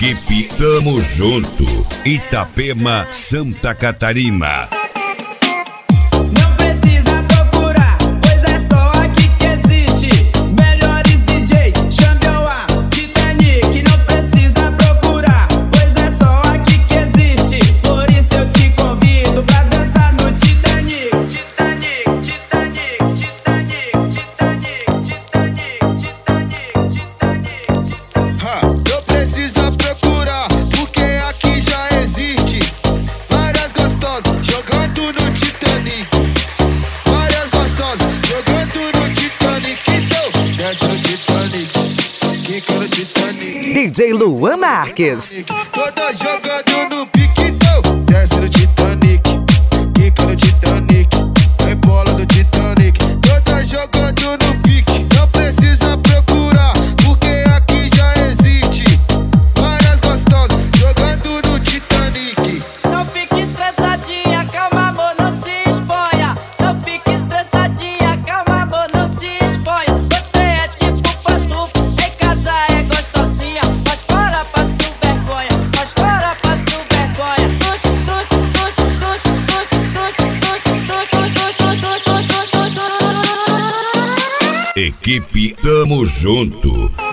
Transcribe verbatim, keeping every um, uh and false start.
Equipe Tamo Junto, Itapema, Santa Catarina. Não precisa procurar, pois é só aqui que existe. Melhores D Js, Xambioá, Titanic. Não precisa procurar, pois é só aqui que existe. Por isso eu te convido pra dançar no Titanic. Titanic, Titanic, Titanic, Titanic, Titanic, Titanic, Titanic. Ha, não precisa procurar, porque aqui já existe. Várias gostosas jogando no Titanic. Várias gostosas jogando no Titanic. Então, desce no Titanic, quica no Titanic. D J Luan Marques. Todas jogando no pique, então, desce no Titanic, quica no Titanic, rebola no Titanic. Todas jogando no pique, não precisa procurar, porque aqui já existe. Várias gostosas jogando no Titanic. Não fique estressadinha, calma amor, não se exponha. Não fique estressadinha, calma amor, não se exponha. Você é tipo pantufo, em casa é gostosinha. Mas para, passo vergonha, mas para, passo vergonha. Tut, tut, tut, tut, tut, tut, tut, tut, tut, tut, tut, tut. Equipe Tamo Junto.